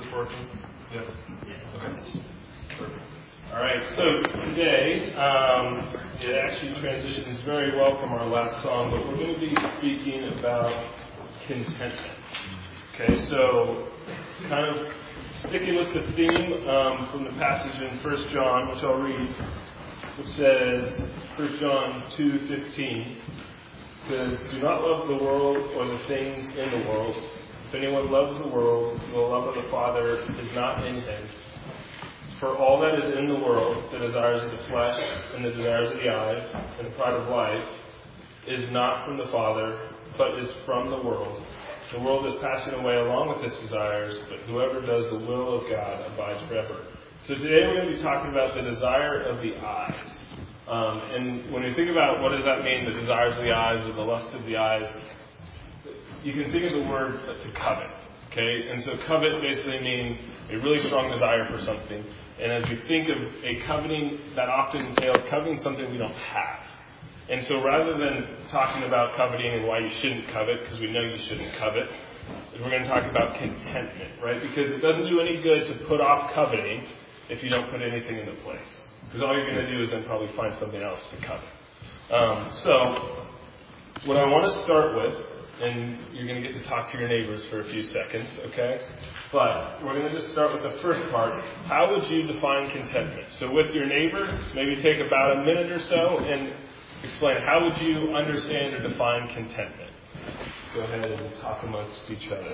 working? Yes? Okay. Perfect. All right, so today, it actually transitions very well from our last song, but we're going to be speaking about contentment. Okay, so kind of sticking with the theme from the passage in 1 John, which I'll read, which says, 1 John 2:15, says, "Do not love the world or the things in the world. If anyone loves the world, the love of the Father is not in him. For all that is in the world, the desires of the flesh and the desires of the eyes and the pride of life, is not from the Father, but is from the world. The world is passing away along with its desires, but whoever does the will of God abides forever." So today we're going to be talking about the desire of the eyes. And when you think about what does that mean, the desires of the eyes or the lust of the eyes, you can think of the word to covet. Okay, and so covet basically means a really strong desire for something. And as we think of a coveting, that often entails coveting something we don't have. And so rather than talking about coveting and why you shouldn't covet, because we know you shouldn't covet, we're going to talk about contentment, right? Because it doesn't do any good to put off coveting if you don't put anything into place. Because all you're going to do is then probably find something else to covet. So what I want to start with, and you're going to get to talk to your neighbors for a few seconds, okay? But we're going to just start with the first part. How would you define contentment? So with your neighbor, maybe take about a minute or so and explain how would you understand or define contentment. Go ahead and talk amongst each other.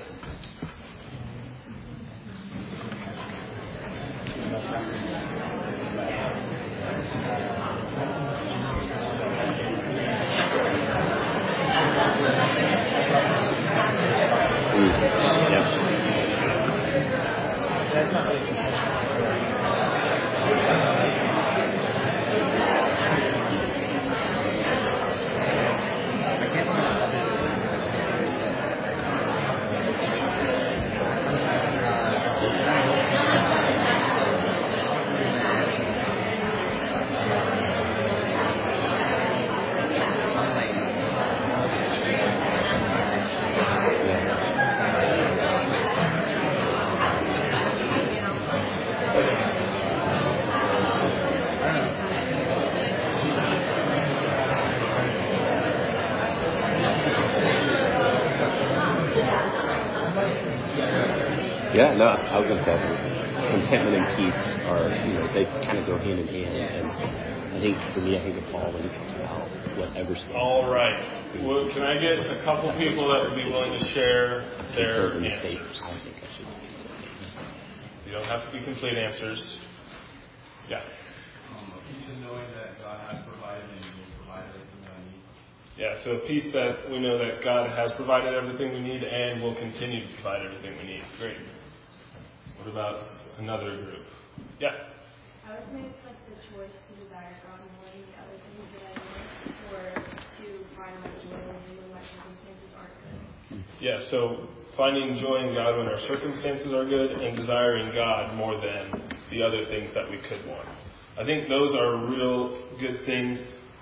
That's not really Yeah, no, I was going to say contentment and peace are, they kind of go hand in hand. And I think for me, that Paul, when he talks about whatever's. All right. Well, can I get a couple people that would be willing to share their answers? I think I should be content. You don't have to be complete answers. Yeah. Peace in knowing that God has provided and will provide everything that I need. Yeah, so a peace that we know that God has provided everything we need and will continue to provide everything we need. Great. What about another group? Yeah. I would say it's like the choice to desire God more than the other things that I need, or to find my joy when my circumstances aren't good. Yeah, so finding joy in God when our circumstances are good and desiring God more than the other things that we could want. I think those are real good things.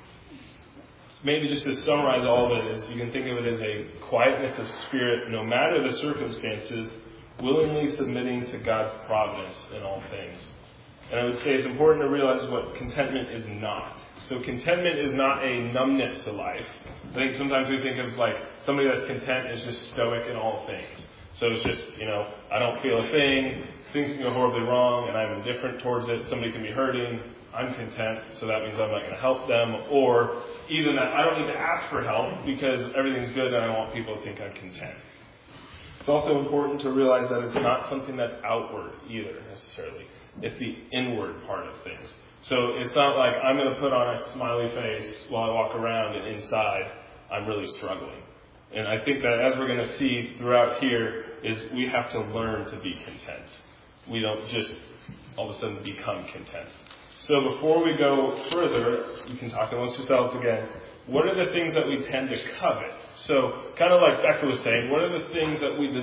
Maybe just to summarize all of it is you can think of it as a quietness of spirit, no matter the circumstances, willingly submitting to God's providence in all things. And I would say it's important to realize what contentment is not. So contentment is not a numbness to life. I think sometimes we think of like somebody that's content is just stoic in all things. So it's just, I don't feel a thing, things can go horribly wrong, and I'm indifferent towards it, somebody can be hurting, I'm content, so that means I'm not going to help them, or even that I don't need to ask for help because everything's good and I want people to think I'm content. It's also important to realize that it's not something that's outward either, necessarily. It's the inward part of things. So it's not like I'm going to put on a smiley face while I walk around and inside I'm really struggling. And I think that as we're going to see throughout here is we have to learn to be content. We don't just all of a sudden become content. So before we go further, you can talk amongst yourselves again. What are the things that we tend to covet? So kind of like Becca was saying, what are the things that we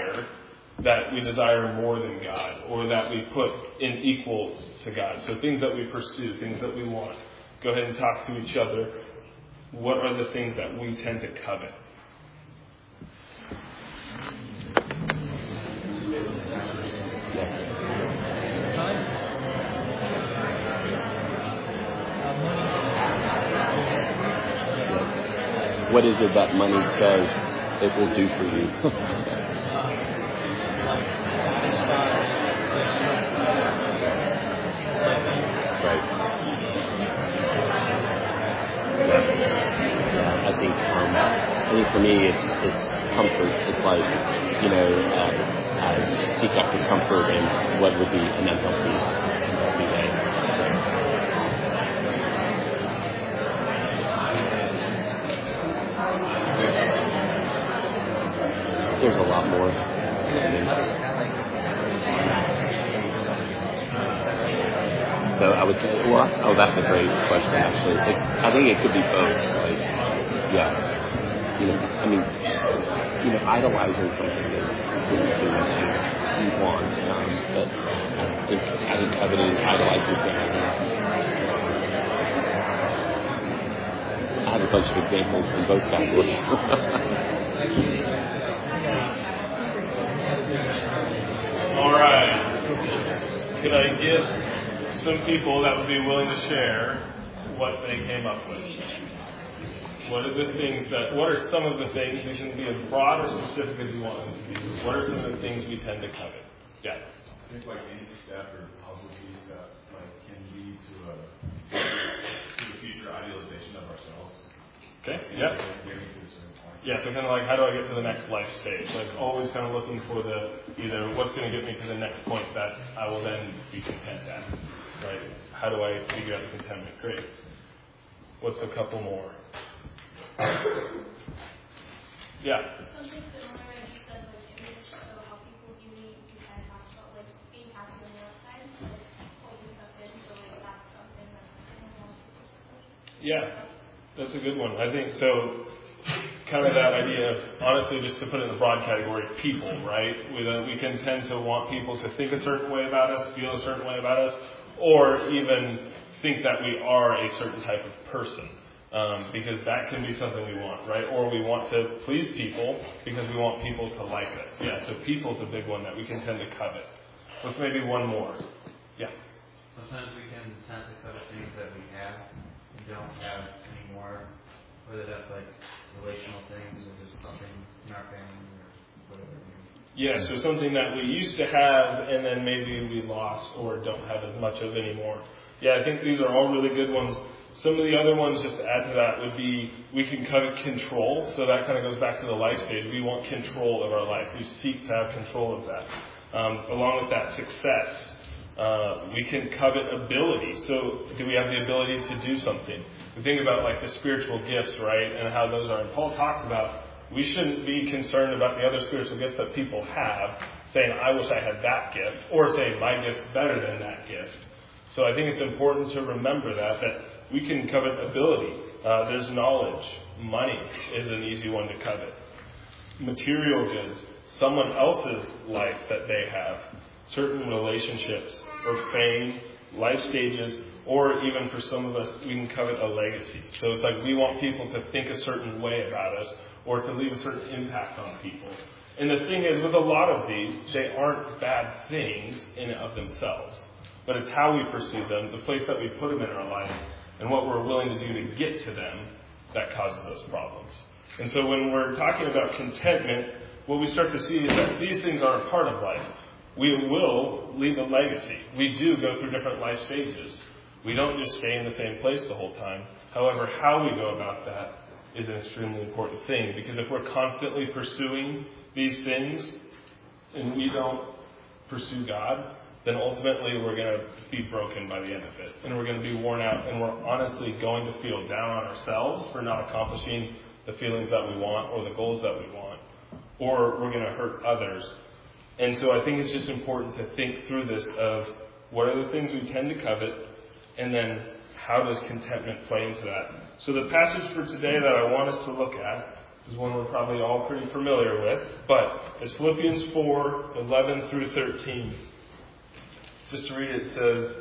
desire more than God, or that we put in equal to God? So things that we pursue, things that we want. Go ahead and talk to each other. What are the things that we tend to covet? what is it that money says it will do for you? Right. Yeah. I think for me it's comfort. It's like, I seek after comfort and what would be an unhealthy day. There's a lot more. So that's a great question, actually. I think it could be both. Idolizing something is something that you want, but I think coveting, idolizing something. I have a bunch of examples in both categories. All right. Could I get some people that would be willing to share what they came up with? What are some of the things, these can be as broad or specific as you want them to be. What are some of the things we tend to covet? Yeah. I think any step or puzzle piece that can lead to a future idealization of ourselves. Okay. Yeah. Yeah, so kind of like, how do I get to the next life stage? Like always kind of looking for either what's going to get me to the next point that I will then be content at, right? How do I figure out the contentment? Great. What's a couple more? Yeah. Something similar, you said image, so how people view me, you kind of talked about being happy on the outside, holding stuff in, so that's something that's Yeah, that's a good one. I think so. Kind of that idea of, honestly, just to put it in the broad category, people, right? We can tend to want people to think a certain way about us, feel a certain way about us, or even think that we are a certain type of person. Because that can be something we want, right? Or we want to please people because we want people to like us. Yeah, so people's a big one that we can tend to covet. Let's maybe one more. Yeah. Sometimes we can tend to covet things that we have and don't have anymore, whether that's relational things or just something in our family or whatever. Yeah, so something that we used to have and then maybe we lost or don't have as much of anymore. Yeah, I think these are all really good ones. Some of the other ones, just to add to that, would be we can covet control. So that kind of goes back to the life stage. We want control of our life. We seek to have control of that. Along with that, success. We can covet ability. So do we have the ability to do something? We think about the spiritual gifts, right, and how those are. And Paul talks about we shouldn't be concerned about the other spiritual gifts that people have, saying, I wish I had that gift, or saying, my gift's better than that gift. So I think it's important to remember that we can covet ability. There's knowledge. Money is an easy one to covet. Material goods. Someone else's life that they have. Certain relationships or fame, life stages, or even for some of us, we can covet a legacy. So it's we want people to think a certain way about us or to leave a certain impact on people. And the thing is, with a lot of these, they aren't bad things in and of themselves. But it's how we pursue them, the place that we put them in our life, and what we're willing to do to get to them that causes us problems. And so when we're talking about contentment, what we start to see is that these things are a part of life. We will leave a legacy. We do go through different life stages. We don't just stay in the same place the whole time. However, how we go about that is an extremely important thing, because if we're constantly pursuing these things and we don't pursue God, then ultimately we're going to be broken by the end of it. And we're going to be worn out, and we're honestly going to feel down on ourselves for not accomplishing the feelings that we want or the goals that we want. Or we're going to hurt others. And so I think it's just important to think through this of what are the things we tend to covet, and then how does contentment play into that. So the passage for today that I want us to look at is one we're probably all pretty familiar with, but it's Philippians 4:11 through 13. Just to read it says,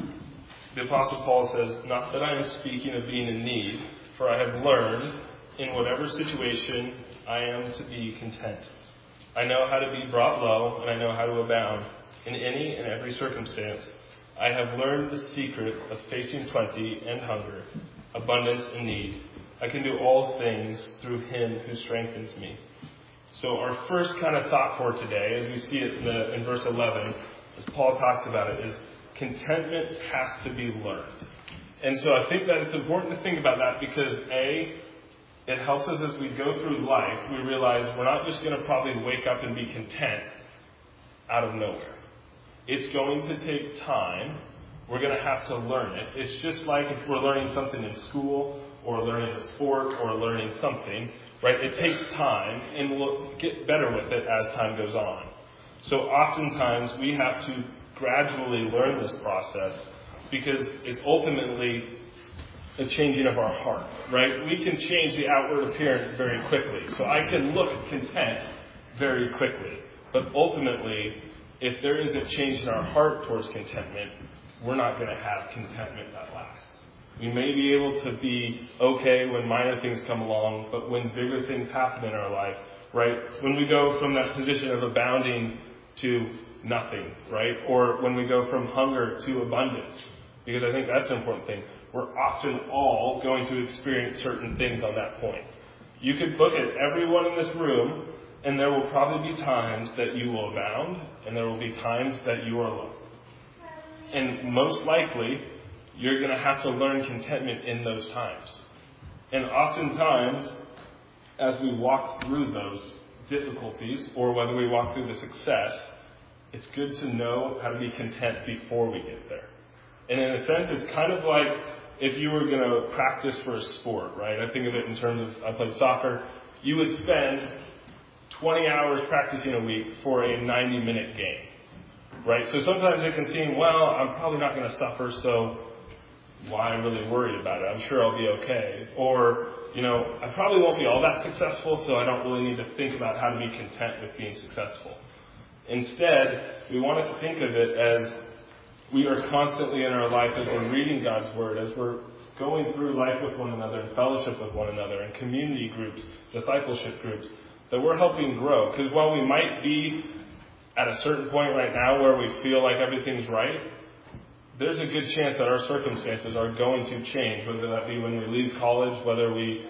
the Apostle Paul says, not that I am speaking of being in need, for I have learned in whatever situation I am to be content. I know how to be brought low, and I know how to abound in any and every circumstance. I have learned the secret of facing plenty and hunger, abundance and need. I can do all things through him who strengthens me. So our first kind of thought for today, as we see it in verse 11, as Paul talks about it, is contentment has to be learned. And so I think that it's important to think about that because, A, it helps us as we go through life. We realize we're not just going to probably wake up and be content out of nowhere. It's going to take time. We're going to have to learn it. It's just like if we're learning something in school or learning a sport or learning something, right? It takes time and we'll get better with it as time goes on. So oftentimes we have to gradually learn this process because it's ultimately a changing of our heart, right? We can change the outward appearance very quickly. So I can look content very quickly. But ultimately, if there isn't change in our heart towards contentment, we're not going to have contentment that lasts. We may be able to be okay when minor things come along, but when bigger things happen in our life, right? When we go from that position of abounding to nothing, right? Or when we go from hunger to abundance, because I think that's an important thing. We're often all going to experience certain things on that point. You could look at everyone in this room, and there will probably be times that you will abound, and there will be times that you are low. And most likely, you're going to have to learn contentment in those times. And oftentimes, as we walk through those difficulties, or whether we walk through the success, it's good to know how to be content before we get there. And in a sense, it's kind of like if you were going to practice for a sport, right? I think of it in terms of, I played soccer. You would spend 20 hours practicing a week for a 90-minute game, right? So sometimes it can seem, well, I'm probably not going to suffer, so why really worry about it? I'm sure I'll be okay. Or, I probably won't be all that successful, so I don't really need to think about how to be content with being successful. Instead, we want to think of it as we are constantly in our life as we're reading God's Word, as we're going through life with one another and fellowship with one another and community groups, discipleship groups, that we're helping grow. Because while we might be at a certain point right now where we feel like everything's right, there's a good chance that our circumstances are going to change, whether that be when we leave college, whether we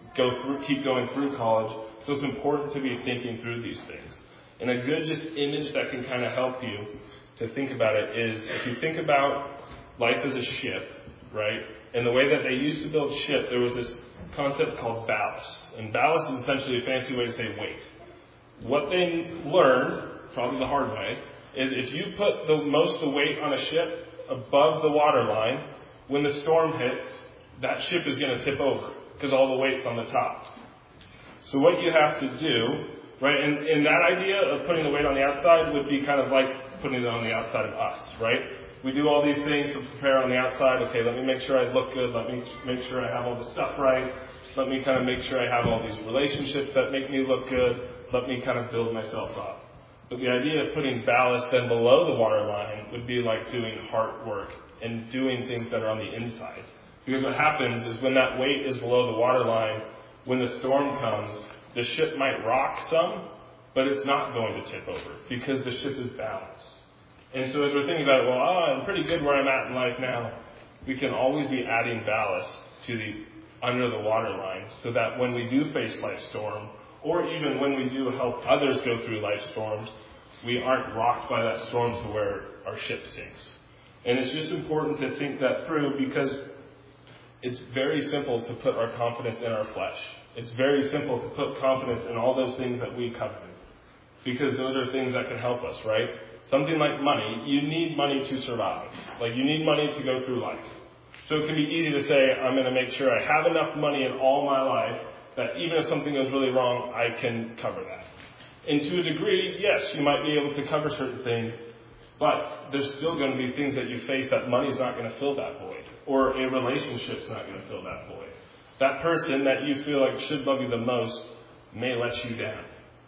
keep going through college. So it's important to be thinking through these things. And a good just image that can kind of help you to think about it is if you think about life as a ship, right? And the way that they used to build ship, there was this concept called ballast. And ballast is essentially a fancy way to say weight. What they learned, probably the hard way, is if you put most of the weight on a ship above the waterline, when the storm hits, that ship is going to tip over because all the weight's on the top. So what you have to do, right, and that idea of putting the weight on the outside would be kind of like putting it on the outside of us, right? We do all these things to prepare on the outside. Okay, let me make sure I look good. Let me make sure I have all the stuff right. Let me kind of make sure I have all these relationships that make me look good. Let me kind of build myself up. But the idea of putting ballast then below the waterline would be like doing heart work and doing things that are on the inside. Because what happens is when that weight is below the waterline, when the storm comes, the ship might rock some, but it's not going to tip over because the ship is balanced. And so as we're thinking about it, well, I'm pretty good where I'm at in life now, we can always be adding ballast to the under the waterline so that when we do face life's storm, or even when we do help others go through life storms, we aren't rocked by that storm to where our ship sinks. And it's just important to think that through because it's very simple to put our confidence in our flesh. It's very simple to put confidence in all those things that we covet. Because those are things that can help us, right? Something like money, you need money to survive. Like you need money to go through life. So it can be easy to say, I'm going to make sure I have enough money in all my life that even if something goes really wrong, I can cover that. And to a degree, yes, you might be able to cover certain things, but there's still going to be things that you face that money's not going to fill that void, or a relationship's not going to fill that void. That person that you feel like should love you the most may let you down.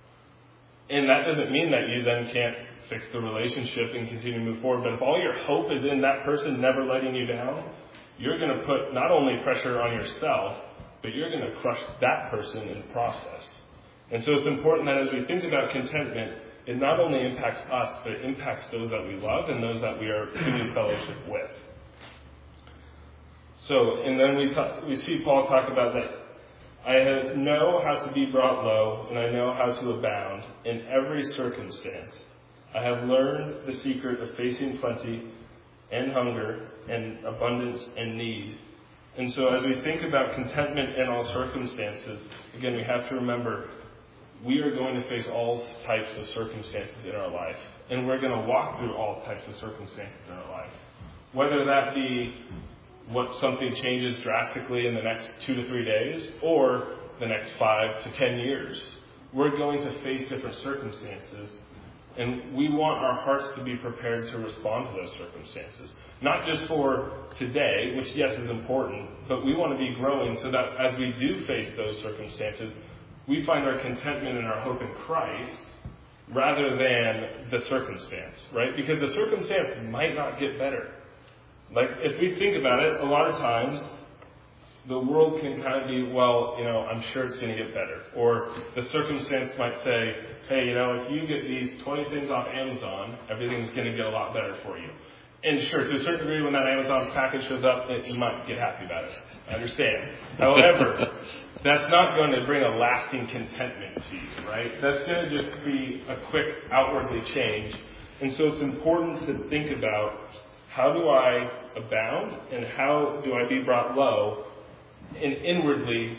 And that doesn't mean that you then can't fix the relationship and continue to move forward, but if all your hope is in that person never letting you down, you're going to put not only pressure on yourself, but you're going to crush that person in the process. And so it's important that as we think about contentment, it not only impacts us, but it impacts those that we love and those that we are doing fellowship with. So, and then we see Paul talk about that I know how to be brought low, and I know how to abound in every circumstance. I have learned the secret of facing plenty and hunger and abundance and need. And so as we think about contentment in all circumstances, again, we have to remember we are going to face all types of circumstances in our life. And we're going to walk through all types of circumstances in our life. Whether that be what something changes drastically in the next 2 to 3 days or the next 5 to 10 years. We're going to face different circumstances. And we want our hearts to be prepared to respond to those circumstances. Not just for today, which yes is important, but we want to be growing so that as we do face those circumstances, we find our contentment and our hope in Christ rather than the circumstance, right? Because the circumstance might not get better. Like, if we think about it, a lot of times, the world can kind of be, well, I'm sure it's going to get better. Or the circumstance might say, hey, if you get these 20 things off Amazon, everything's going to get a lot better for you. And sure, to a certain degree, when that Amazon package shows up, you might get happy about it. I understand. However, that's not going to bring a lasting contentment to you, right? That's going to just be a quick outwardly change. And so it's important to think about, how do I abound and how do I be brought low and inwardly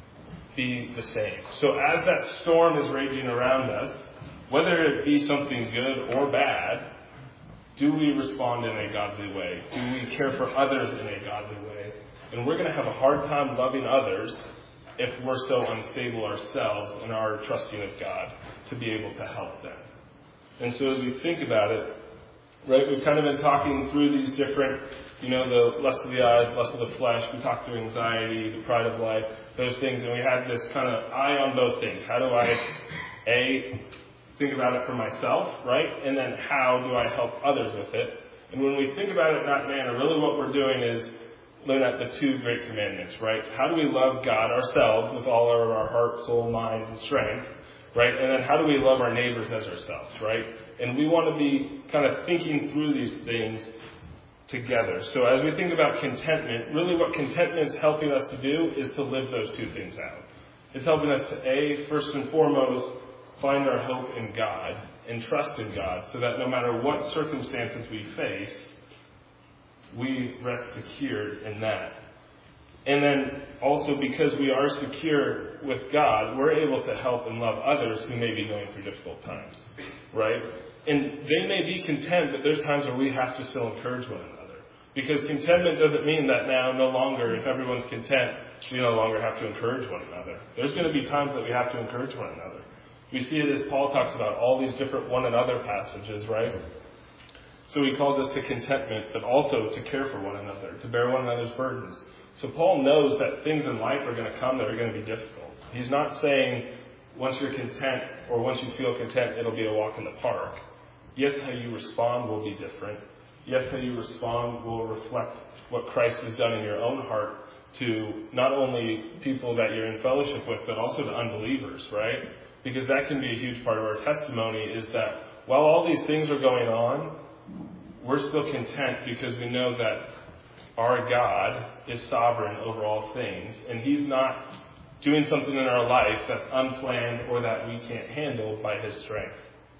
be the same? So as that storm is raging around us, whether it be something good or bad, do we respond in a godly way? Do we care for others in a godly way? And we're going to have a hard time loving others if we're so unstable ourselves in our trusting of God to be able to help them. And so as we think about it, right, we've kind of been talking through these different, the lust of the eyes, lust of the flesh. We talked through anxiety, the pride of life, those things. And we had this kind of eye on both things. How do I, think about it for myself, right? And then how do I help others with it? And when we think about it in that manner, really what we're doing is looking at the 2 great commandments, right? How do we love God ourselves with all of our heart, soul, mind, and strength, right? And then how do we love our neighbors as ourselves, right? And we want to be kind of thinking through these things together. So as we think about contentment, really what contentment is helping us to do is to live those 2 things out. It's helping us to, first and foremost, find our hope in God and trust in God so that no matter what circumstances we face, we rest secured in that. And then also because we are secure with God, we're able to help and love others who may be going through difficult times, right? And they may be content, but there's times where we have to still encourage one another. Because contentment doesn't mean that now no longer, if everyone's content, we no longer have to encourage one another. There's going to be times that we have to encourage one another. We see it as Paul talks about all these different one another passages, right? So he calls us to contentment, but also to care for one another, to bear one another's burdens. So Paul knows that things in life are going to come that are going to be difficult. He's not saying once you're content or once you feel content, it'll be a walk in the park. Yes, how you respond will be different. Yes, how you respond will reflect what Christ has done in your own heart to not only people that you're in fellowship with, but also to unbelievers, right? Because that can be a huge part of our testimony is that while all these things are going on, we're still content because we know that our God is sovereign over all things, and He's not doing something in our life that's unplanned or that we can't handle by His strength.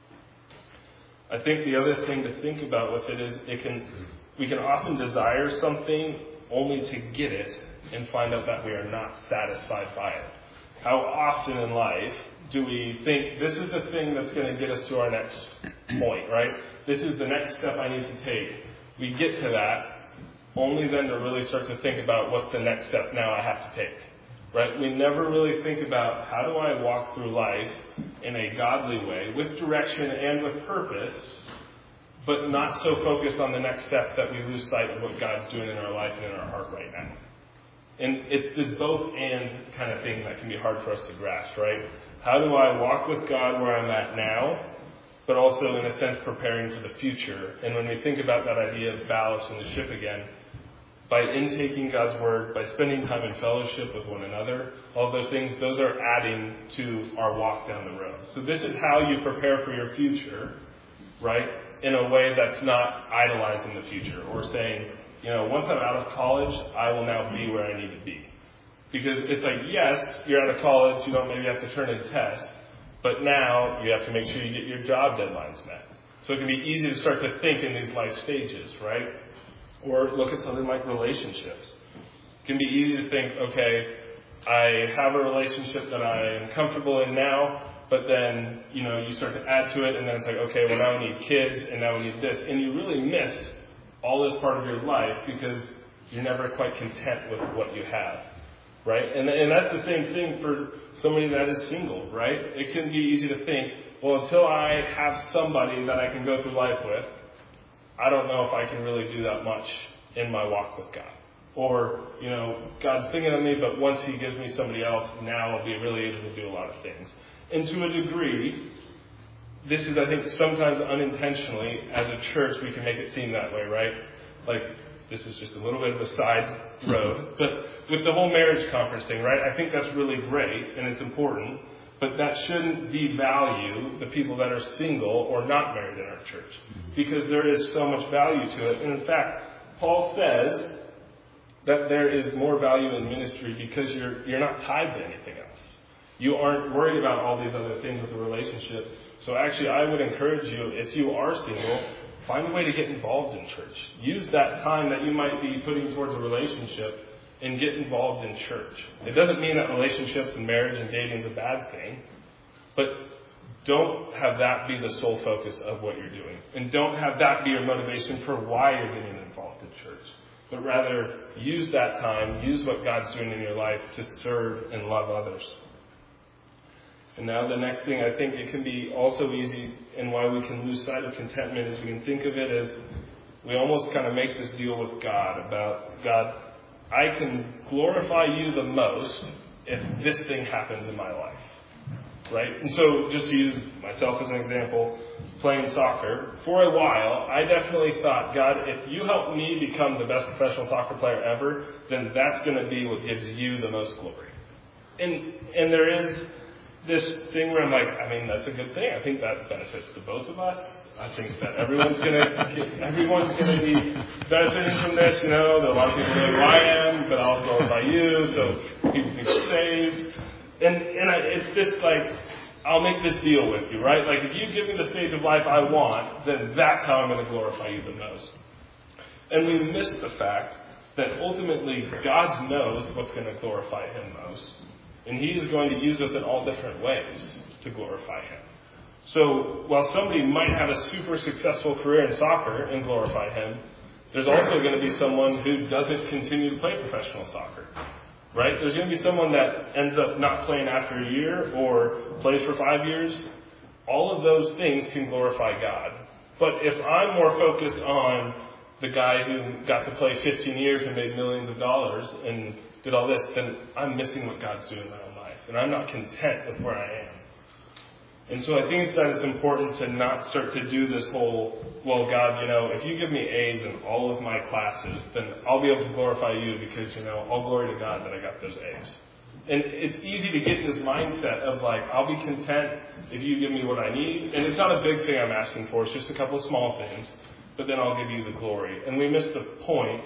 I think the other thing to think about with it is we can often desire something only to get it and find out that we are not satisfied by it. How often in life do we think this is the thing that's going to get us to our next point, right? This is the next step I need to take. We get to that only then to really start to think about what's the next step now I have to take, right? We never really think about how do I walk through life in a godly way with direction and with purpose, but not so focused on the next step that we lose sight of what God's doing in our life and in our heart right now. And it's this both and kind of thing that can be hard for us to grasp, right? How do I walk with God where I'm at now, but also in a sense preparing for the future? And when we think about that idea of ballast in the ship again, by intaking God's Word, by spending time in fellowship with one another, all those things, those are adding to our walk down the road. So this is how you prepare for your future, right? In a way that's not idolizing the future or saying, once I'm out of college, I will now be where I need to be. Because it's like, yes, you're out of college, you don't maybe have to turn in tests, but now you have to make sure you get your job deadlines met. So it can be easy to start to think in these life stages, right? Or look at something like relationships. It can be easy to think, okay, I have a relationship that I am comfortable in now, but then, you start to add to it, and then it's like, okay, well, now we need kids, and now we need this. And you really miss all this part of your life because you're never quite content with what you have, right? And that's the same thing for somebody that is single, right? It can be easy to think, well, until I have somebody that I can go through life with, I don't know if I can really do that much in my walk with God. Or, God's thinking of me, but once He gives me somebody else, now I'll be really able to do a lot of things. And to a degree, this is, I think, sometimes unintentionally, as a church, we can make it seem that way, right? Like, this is just a little bit of a side road. But with the whole marriage conference thing, right, I think that's really great, and it's important. But that shouldn't devalue the people that are single or not married in our church. Because there is so much value to it. And in fact, Paul says that there is more value in ministry because you're not tied to anything else. You aren't worried about all these other things with the relationship. So actually, I would encourage you, if you are single, find a way to get involved in church. Use that time that you might be putting towards a relationship and get involved in church. It doesn't mean that relationships and marriage and dating is a bad thing, but don't have that be the sole focus of what you're doing. And don't have that be your motivation for why you're getting involved in church. But rather, use that time, use what God's doing in your life to serve and love others. And now the next thing, I think it can be also easy, and why we can lose sight of contentment is we can think of it as we almost kind of make this deal with God about, God, I can glorify you the most if this thing happens in my life. Right? And so, just to use myself as an example, playing soccer, for a while, I definitely thought, God, if you help me become the best professional soccer player ever, then that's going to be what gives you the most glory. And there is this thing where I'm like, that's a good thing. I think that benefits to both of us. I think that everyone's going to be benefiting from this. There are a lot of people know who I am, but I'll glorify you, so people can get saved. And it's this like, I'll make this deal with you, right? Like, if you give me the stage of life I want, then that's how I'm going to glorify you the most. And we miss the fact that ultimately God knows what's going to glorify Him most. And He is going to use us in all different ways to glorify Him. So while somebody might have a super successful career in soccer and glorify Him, there's also going to be someone who doesn't continue to play professional soccer. Right? There's going to be someone that ends up not playing after a year or plays for 5 years. All of those things can glorify God. But if I'm more focused on the guy who got to play 15 years and made millions of dollars and did all this, then I'm missing what God's doing in my own life. And I'm not content with where I am. And so I think that it's important to not start to do this whole, well, God, if you give me A's in all of my classes, then I'll be able to glorify you because, all glory to God that I got those A's. And it's easy to get in this mindset of like, I'll be content if you give me what I need. And it's not a big thing I'm asking for. It's just a couple of small things. But then I'll give you the glory. And we miss the point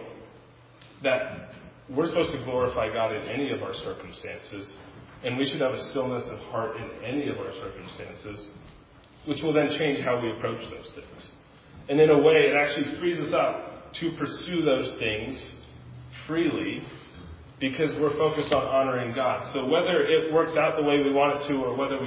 that we're supposed to glorify God in any of our circumstances. And we should have a stillness of heart in any of our circumstances, which will then change how we approach those things. And in a way, it actually frees us up to pursue those things freely because we're focused on honoring God. So whether it works out the way we want it to or whether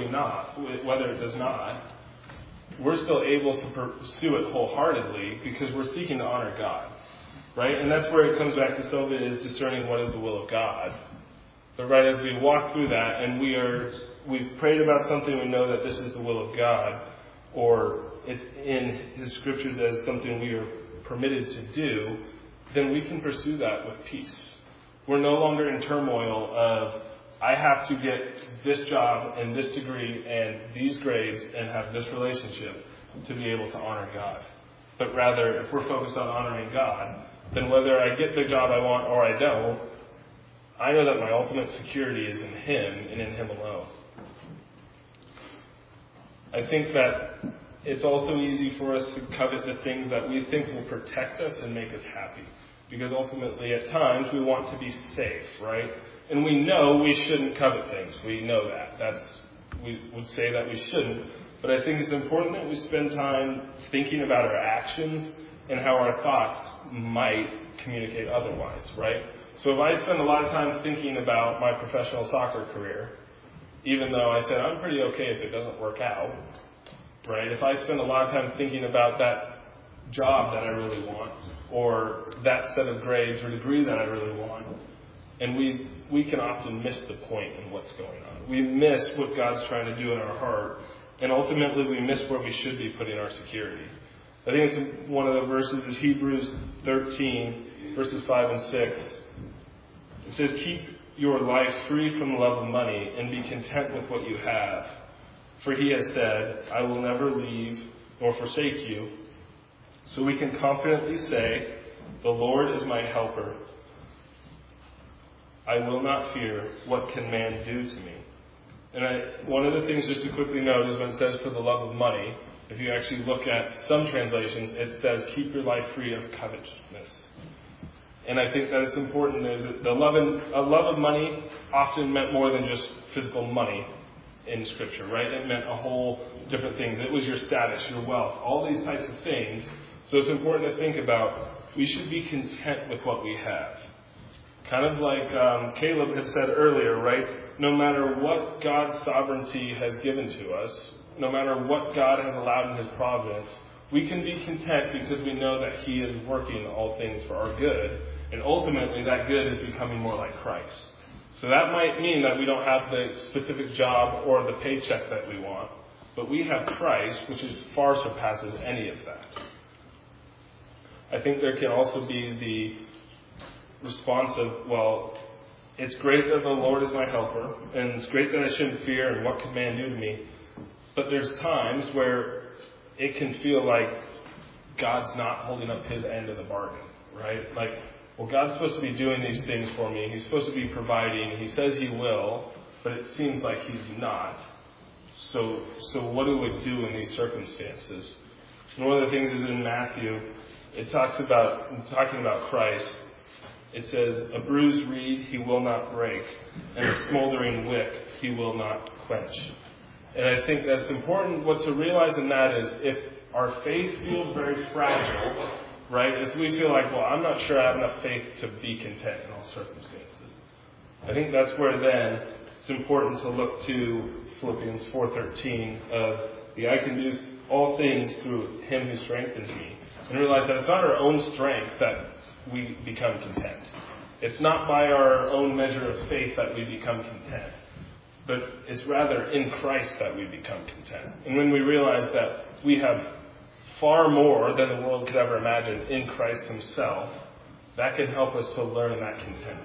it does not, we're still able to pursue it wholeheartily because we're seeking to honor God. Right? And that's where it comes back to some of it is discerning what is the will of God. But right as we walk through that and we've prayed about something, we know that this is the will of God, or it's in His scriptures as something we are permitted to do, then we can pursue that with peace. We're no longer in turmoil of, I have to get this job and this degree and these grades and have this relationship to be able to honor God. But rather, if we're focused on honoring God, then whether I get the job I want or I don't, I know that my ultimate security is in Him and in Him alone. I think that it's also easy for us to covet the things that we think will protect us and make us happy. Because ultimately, at times, we want to be safe, right? And we know we shouldn't covet things. We know that. We would say that we shouldn't. But I think it's important that we spend time thinking about our actions and how our thoughts might communicate otherwise, right? So if I spend a lot of time thinking about my professional soccer career, even though I said I'm pretty okay if it doesn't work out, right? If I spend a lot of time thinking about that job that I really want, or that set of grades or degree that I really want, and we can often miss the point in what's going on. We miss what God's trying to do in our heart, and ultimately we miss where we should be putting our security. I think it's one of the verses is Hebrews 13, verses 5 and 6. It says, keep your life free from the love of money and be content with what you have. For he has said, I will never leave nor forsake you. So we can confidently say, the Lord is my helper. I will not fear. What can man do to me? And one of the things just to quickly note is when it says for the love of money, if you actually look at some translations, it says keep your life free of covetousness. And I think that it's important is that a love of money often meant more than just physical money in Scripture, right? It meant a whole different things. It was your status, your wealth, all these types of things. So it's important to think about we should be content with what we have. Kind of like Caleb had said earlier, right? No matter what God's sovereignty has given to us, no matter what God has allowed in his providence, we can be content because we know that he is working all things for our good. And ultimately, that good is becoming more like Christ. So that might mean that we don't have the specific job or the paycheck that we want, but we have Christ, which is far surpasses any of that. I think there can also be the response of, well, it's great that the Lord is my helper, and it's great that I shouldn't fear, and what can man do to me? But there's times where it can feel like God's not holding up his end of the bargain, right? Like, well, God's supposed to be doing these things for me. He's supposed to be providing. He says he will, but it seems like he's not. So what do we do in these circumstances? And one of the things is in Matthew, it talking about Christ. It says, a bruised reed he will not break, and a smoldering wick he will not quench. And I think that's important. What to realize in that is if our faith feels very fragile, right? If we feel like, well, I'm not sure I have enough faith to be content in all circumstances. I think that's where then it's important to look to Philippians 4:13 of the I can do all things through him who strengthens me. And realize that it's not our own strength that we become content. It's not by our own measure of faith that we become content. But it's rather in Christ that we become content. And when we realize that we have far more than the world could ever imagine in Christ himself, that can help us to learn that contentment.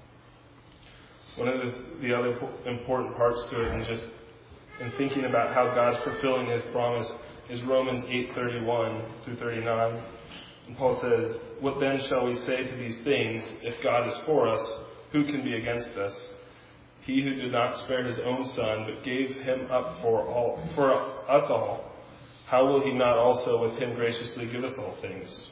One of the other important parts to it, and just in thinking about how God's fulfilling his promise, is Romans 8:31 through 39. And Paul says, what then shall we say to these things? If God is for us, who can be against us? He who did not spare his own son, but gave him up for us all, how will he not also with him graciously give us all things?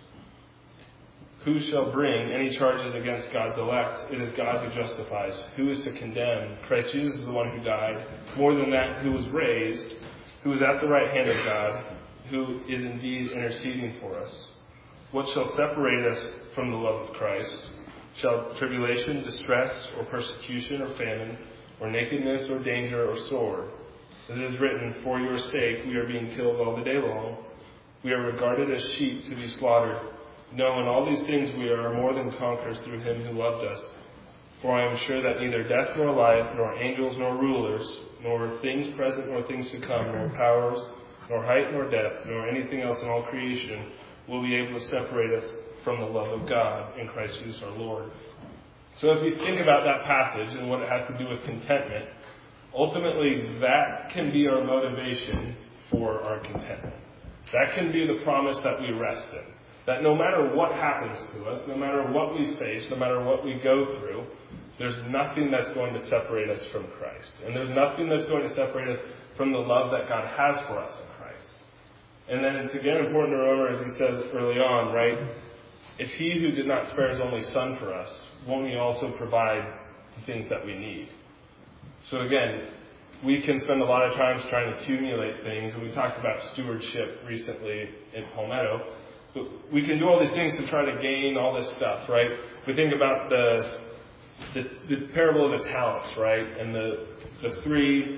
Who shall bring any charges against God's elect? It is God who justifies. Who is to condemn? Christ Jesus is the one who died. More than that, who was raised, who is at the right hand of God, who is indeed interceding for us. What shall separate us from the love of Christ? Shall tribulation, distress, or persecution, or famine, or nakedness, or danger, or sword? As it is written, for your sake we are being killed all the day long. We are regarded as sheep to be slaughtered. No, in all these things we are more than conquerors through him who loved us. For I am sure that neither death nor life, nor angels nor rulers, nor things present nor things to come, nor powers, nor height nor depth, nor anything else in all creation will be able to separate us from the love of God in Christ Jesus our Lord. So as we think about that passage and what it has to do with contentment, ultimately that can be our motivation for our contentment. That can be the promise that we rest in. That no matter what happens to us, no matter what we face, no matter what we go through, there's nothing that's going to separate us from Christ. And there's nothing that's going to separate us from the love that God has for us in Christ. And then it's again important to remember, as he says early on, right? If he who did not spare his only son for us, won't he also provide the things that we need. So again, we can spend a lot of times trying to accumulate things, and we talked about stewardship recently in Palmetto. But we can do all these things to try to gain all this stuff, right? We think about the parable of the talents, right? And the three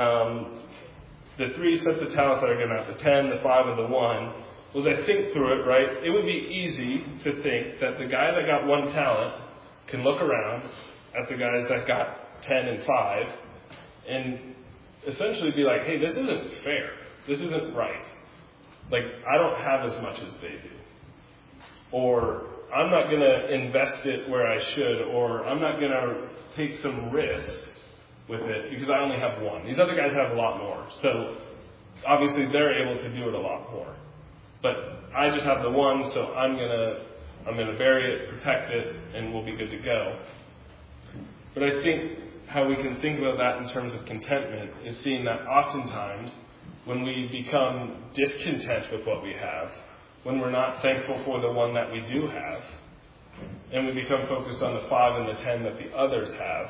sets of talents that are given out, the 10, the 5, and the 1. Well, as I think through it, right, it would be easy to think that the guy that got 1 talent can look around at the guys that got 10 and 5 and essentially be like, hey, this isn't fair. This isn't right. Like, I don't have as much as they do. Or, I'm not going to invest it where I should, or I'm not going to take some risks with it because I only have 1. These other guys have a lot more. So, obviously, they're able to do it a lot more. But I just have the 1, so I'm gonna bury it, protect it, and we'll be good to go. But I think how we can think about that in terms of contentment is seeing that oftentimes when we become discontent with what we have, when we're not thankful for the 1 that we do have, and we become focused on the 5 and the 10 that the others have,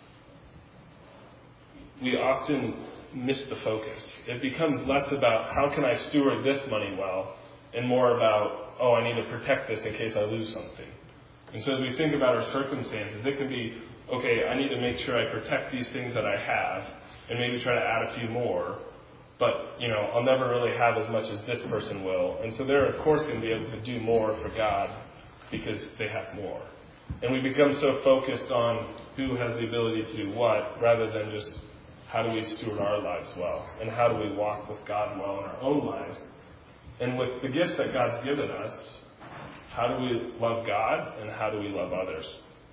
we often miss the focus. It becomes less about how can I steward this money well, and more about, oh, I need to protect this in case I lose something. And so as we think about our circumstances, it can be, okay, I need to make sure I protect these things that I have, and maybe try to add a few more, but, I'll never really have as much as this person will. And so they're, of course, going to be able to do more for God because they have more. And we become so focused on who has the ability to do what, rather than just how do we steward our lives well, and how do we walk with God well in our own lives. And with the gifts that God's given us, how do we love God and how do we love others?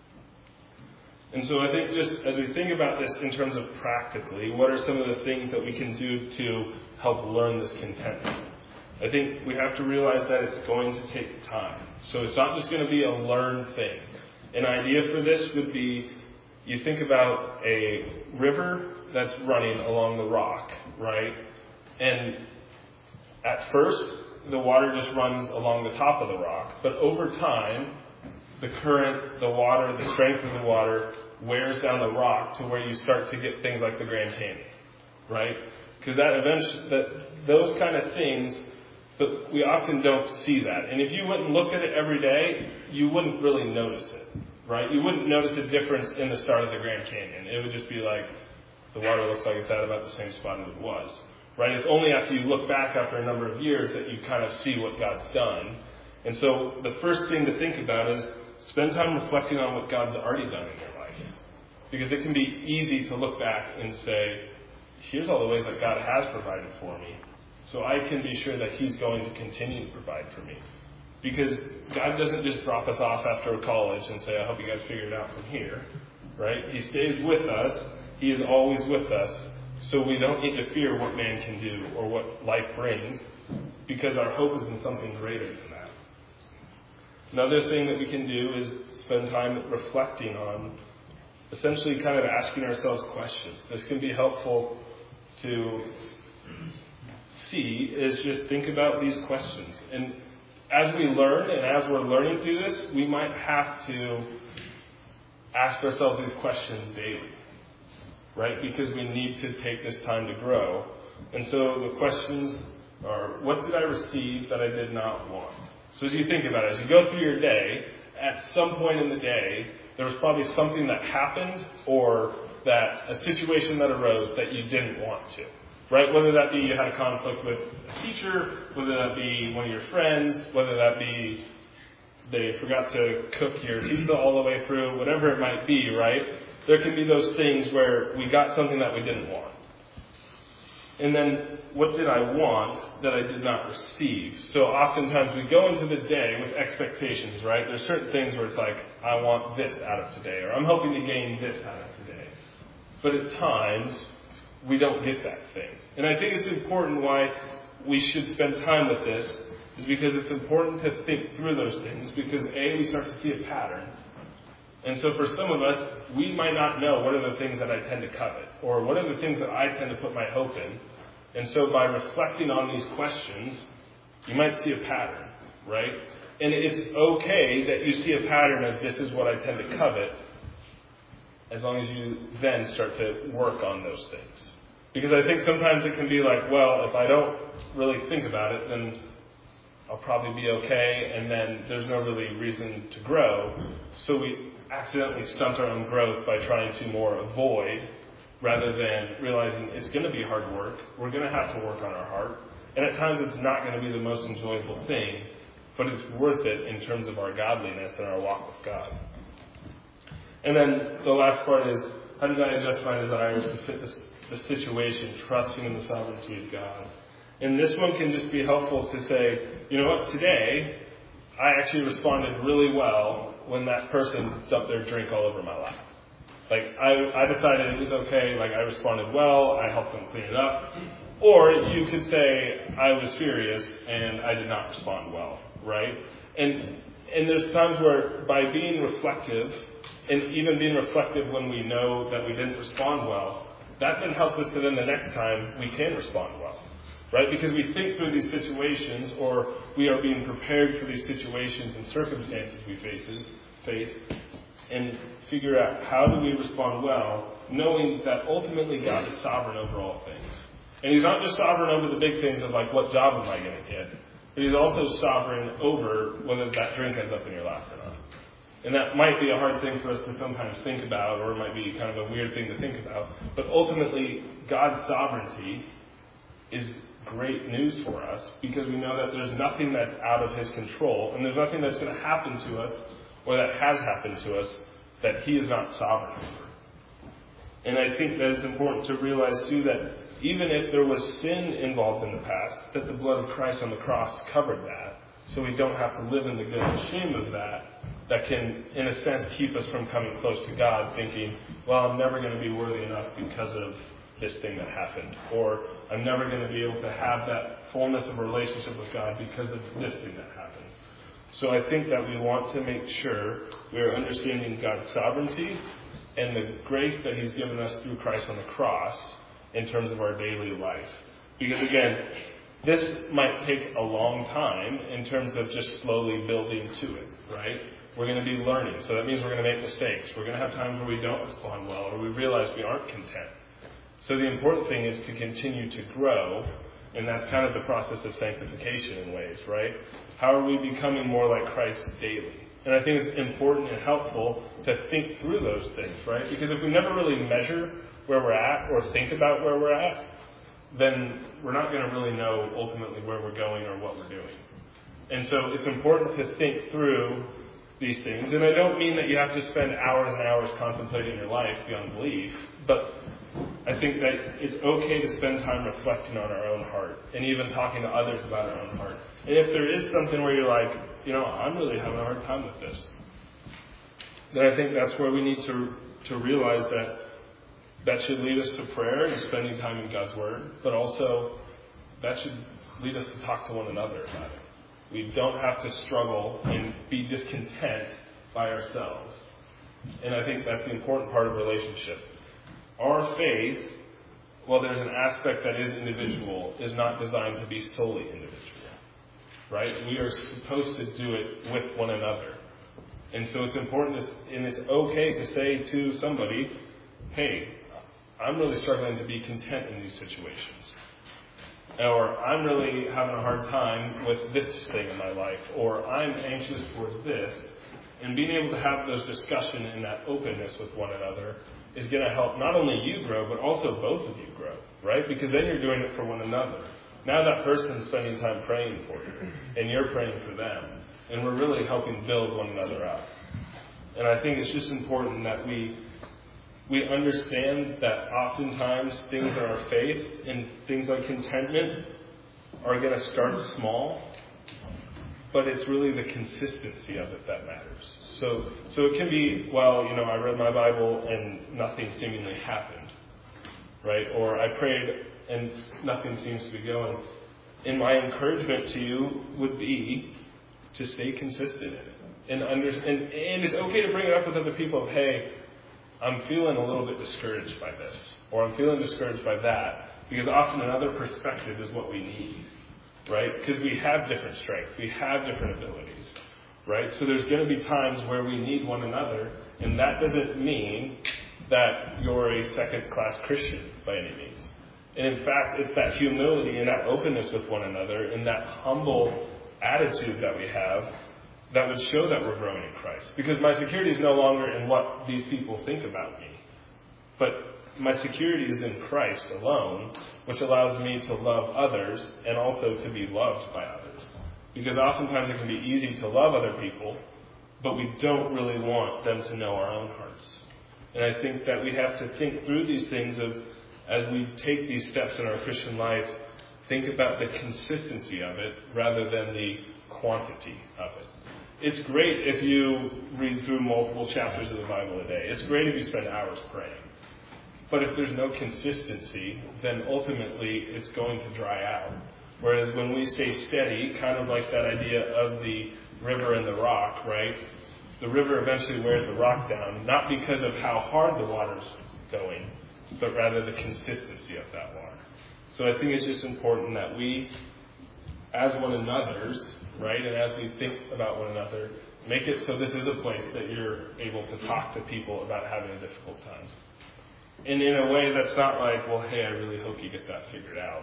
And so I think just as we think about this in terms of practically, what are some of the things that we can do to help learn this contentment? I think we have to realize that it's going to take time. So it's not just going to be a learned thing. An idea for this would be, you think about a river that's running along the rock, right? And at first, the water just runs along the top of the rock. But over time, the current, the water, the strength of the water wears down the rock to where you start to get things like the Grand Canyon, right? Because those kind of things, but we often don't see that. And if you went and looked at it every day, you wouldn't really notice it, right? You wouldn't notice a difference in the start of the Grand Canyon. It would just be like, the water looks like it's at about the same spot as it was, right? It's only after you look back after a number of years that you kind of see what God's done. And so the first thing to think about is spend time reflecting on what God's already done in your life. Because it can be easy to look back and say, here's all the ways that God has provided for me. So I can be sure that He's going to continue to provide for me. Because God doesn't just drop us off after college and say, I hope you guys figure it out from here. Right? He stays with us. He is always with us. So we don't need to fear what man can do or what life brings. Because our hope is in something greater than that. Another thing that we can do is spend time reflecting on, essentially kind of asking ourselves questions. This can be helpful to see, is just think about these questions. And as we learn and as we're learning through this, we might have to ask ourselves these questions daily, right? Because we need to take this time to grow. And so the questions are, what did I receive that I did not want? So as you think about it, as you go through your day, at some point in the day, there was probably something that happened or that a situation that arose that you didn't want to, right? Whether that be you had a conflict with a teacher, whether that be one of your friends, whether that be they forgot to cook your pizza all the way through, whatever it might be, right? There can be those things where we got something that we didn't want. And then, what did I want that I did not receive? So oftentimes we go into the day with expectations, right? There's certain things where it's like, I want this out of today, or I'm hoping to gain this out of today. But at times, we don't get that thing. And I think it's important why we should spend time with this, is because it's important to think through those things, because A, we start to see a pattern. And so for some of us, we might not know what are the things that I tend to covet, or what are the things that I tend to put my hope in. And so by reflecting on these questions, you might see a pattern, right? And it's okay that you see a pattern of this is what I tend to covet, as long as you then start to work on those things. Because I think sometimes it can be like, well, if I don't really think about it, then I'll probably be okay, and then there's no really reason to grow. So we accidentally stunt our own growth by trying to more avoid, rather than realizing it's going to be hard work. We're going to have to work on our heart. And at times it's not going to be the most enjoyable thing, but it's worth it in terms of our godliness and our walk with God. And then the last part is, how did I adjust my desires to fit the situation, trusting in the sovereignty of God? And this one can just be helpful to say, you know what, today I actually responded really well when that person dumped their drink all over my lap. Like, I decided it was okay, like I responded well, I helped them clean it up. Or you could say, I was furious and I did not respond well, right? And there's times where by being reflective, and even being reflective when we know that we didn't respond well, that then helps us to then the next time we can respond well, right? Because we think through these situations, or we are being prepared for these situations and circumstances we face, and figure out how do we respond well, knowing that ultimately God is sovereign over all things. And He's not just sovereign over the big things of like, what job am I going to get? But He's also sovereign over whether that drink ends up in your lap or not. And that might be a hard thing for us to sometimes think about, or it might be kind of a weird thing to think about. But ultimately, God's sovereignty is great news for us, because we know that there's nothing that's out of His control, and there's nothing that's going to happen to us, or that has happened to us, that He is not sovereign over. And I think that it's important to realize, too, that even if there was sin involved in the past, that the blood of Christ on the cross covered that. So we don't have to live in the guilt and shame of that. That can, in a sense, keep us from coming close to God, thinking, well, I'm never going to be worthy enough because of this thing that happened. Or I'm never going to be able to have that fullness of a relationship with God because of this thing that happened. So I think that we want to make sure we are understanding God's sovereignty and the grace that He's given us through Christ on the cross in terms of our daily life. Because again, this might take a long time in terms of just slowly building to it, right? We're going to be learning, so that means we're going to make mistakes. We're going to have times where we don't respond well, or we realize we aren't content. So the important thing is to continue to grow, and that's kind of the process of sanctification in ways, right? How are we becoming more like Christ daily? And I think it's important and helpful to think through those things, right? Because if we never really measure where we're at or think about where we're at, then we're not going to really know ultimately where we're going or what we're doing. And so it's important to think through these things. And I don't mean that you have to spend hours and hours contemplating your life beyond belief, but I think that it's okay to spend time reflecting on our own heart and even talking to others about our own heart. And if there is something where you're like, you know, I'm really having a hard time with this, then I think that's where we need to realize that should lead us to prayer and spending time in God's Word, but also that should lead us to talk to one another about it. We don't have to struggle and be discontent by ourselves. And I think that's the important part of relationship. Our faith, while there's an aspect that is individual, is not designed to be solely individual. Right? We are supposed to do it with one another. And so it's important and it's okay to say to somebody, hey, I'm really struggling to be content in these situations. Or I'm really having a hard time with this thing in my life. Or I'm anxious towards this. And being able to have those discussions and that openness with one another is going to help not only you grow, but also both of you grow. Right? Because then you're doing it for one another. Now that person's spending time praying for you. And you're praying for them. And we're really helping build one another up. And I think it's just important that we understand that oftentimes things in our faith and things like contentment are going to start small, but it's really the consistency of it that matters. So it can be, well, you know, I read my Bible and nothing seemingly happened, right? Or I prayed and nothing seems to be going. And my encouragement to you would be to stay consistent in it. And it's okay to bring it up with other people of, hey, I'm feeling a little bit discouraged by this, or I'm feeling discouraged by that, because often another perspective is what we need, right? Because we have different strengths, we have different abilities, right? So there's going to be times where we need one another, and that doesn't mean that you're a second-class Christian by any means. And in fact, it's that humility and that openness with one another and that humble attitude that we have that would show that we're growing in Christ. Because my security is no longer in what these people think about me, but my security is in Christ alone, which allows me to love others and also to be loved by others. Because oftentimes it can be easy to love other people, but we don't really want them to know our own hearts. And I think that we have to think through these things as we take these steps in our Christian life, think about the consistency of it rather than the quantity of it. It's great if you read through multiple chapters of the Bible a day. It's great if you spend hours praying. But if there's no consistency, then ultimately it's going to dry out. Whereas when we stay steady, kind of like that idea of the river and the rock, right? The river eventually wears the rock down, not because of how hard the water's going, but rather the consistency of that water. So I think it's just important that we, as one another's, right, and as we think about one another, make it so this is a place that you're able to talk to people about having a difficult time. And in a way that's not like, well, hey, I really hope you get that figured out.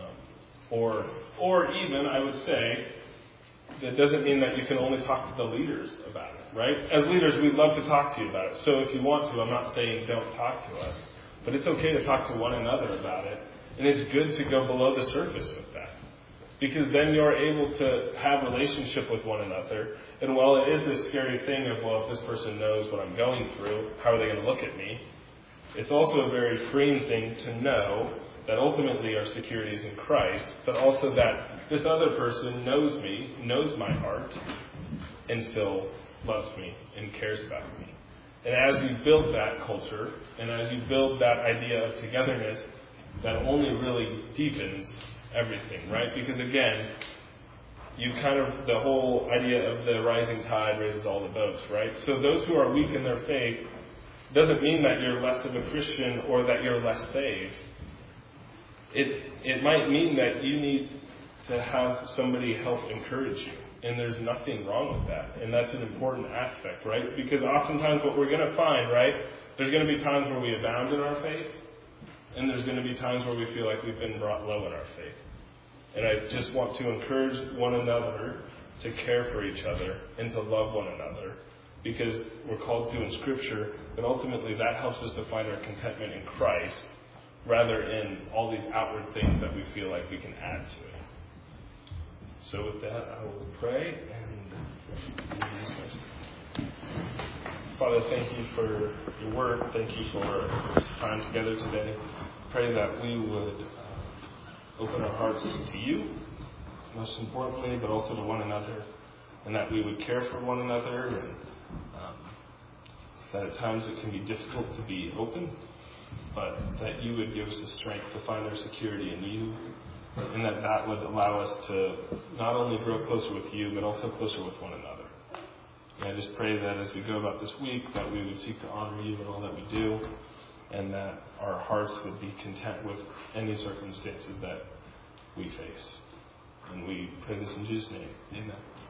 Or even, I would say, that doesn't mean that you can only talk to the leaders about it, right? As leaders, we'd love to talk to you about it. So if you want to, I'm not saying don't talk to us, but it's okay to talk to one another about it. And it's good to go below the surface with that. Because then you're able to have a relationship with one another. And while it is this scary thing of, well, if this person knows what I'm going through, how are they going to look at me? It's also a very freeing thing to know that ultimately our security is in Christ, but also that this other person knows me, knows my heart, and still loves me and cares about me. And as you build that culture, and as you build that idea of togetherness, that only really deepens everything, right? Because again, the whole idea of the rising tide raises all the boats, right? So those who are weak in their faith doesn't mean that you're less of a Christian or that you're less saved. It might mean that you need to have somebody help encourage you. And there's nothing wrong with that. And that's an important aspect, right? Because oftentimes what we're going to find, right, there's going to be times where we abound in our faith. And there's going to be times where we feel like we've been brought low in our faith. And I just want to encourage one another to care for each other and to love one another. Because we're called to in Scripture, but ultimately that helps us to find our contentment in Christ rather in all these outward things that we feel like we can add to it. So with that, I will pray and Father, thank you for your word. Thank you for this time together today. Pray that we would open our hearts to you, most importantly, but also to one another, and that we would care for one another, and that at times it can be difficult to be open, but that you would give us the strength to find our security in you, and that would allow us to not only grow closer with you, but also closer with one another. And I just pray that as we go about this week, that we would seek to honor you in all that we do, and that our hearts would be content with any circumstances that we face. And we pray this in Jesus' name. Amen.